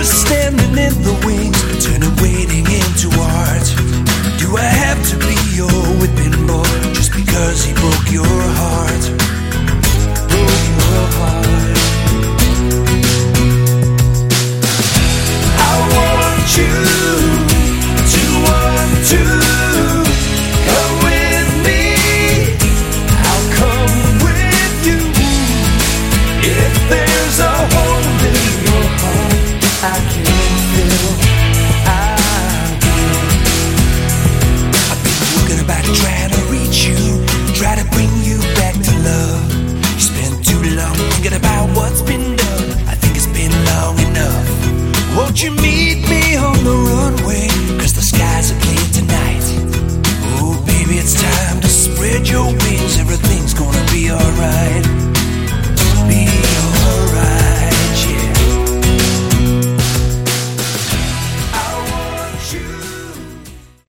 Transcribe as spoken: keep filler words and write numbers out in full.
standing in the wings, turning waiting into art. Do I have to be your whipping boy just because he broke your heart? Broke your heart. I want you to want to come with me. I'll come with you. If there's a hole in your heart I can't fill, I will. I've been looking about trying to reach you, try to bring you back to love. You spent too long thinking about what's been done. I think it's been long enough. Won't you meet me on the runway? Cause the skies are clear tonight. Oh baby, it's time to spread your wings. Everything's gonna be alright.